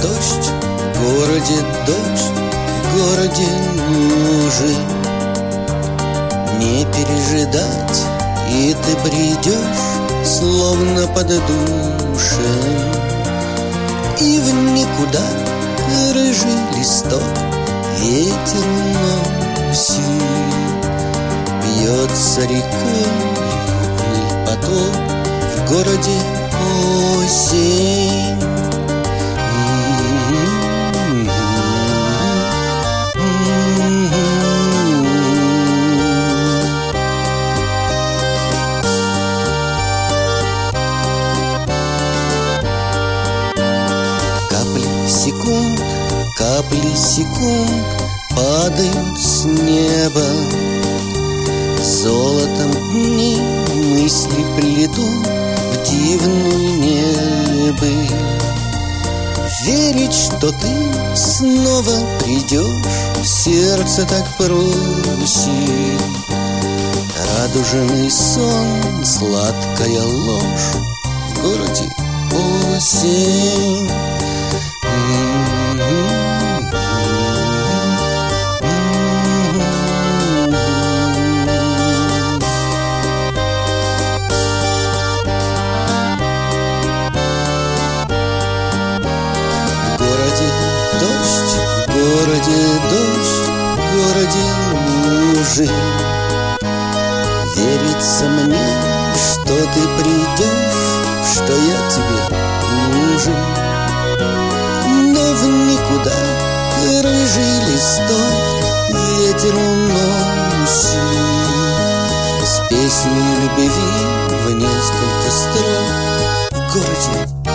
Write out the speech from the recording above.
дождь, в городе дождь, в городе лужи. Не пережидать, и ты придешь, словно под душем. И в никуда рыжий листок ветер уносит. Бьется рекой мутный поток, в городе осень. Капли секунд падают с неба. Золотом дни мысли плетут в дивную небо. Верить, что ты снова придешь, сердце так просит. Радужный сон, сладкая ложь, в городе осень. В городе дождь, в городе лужи. Верится мне, что ты придешь, что я тебе нужен. Но в никуда рыжий листок ветер уносит. С песней любви в несколько строк в городе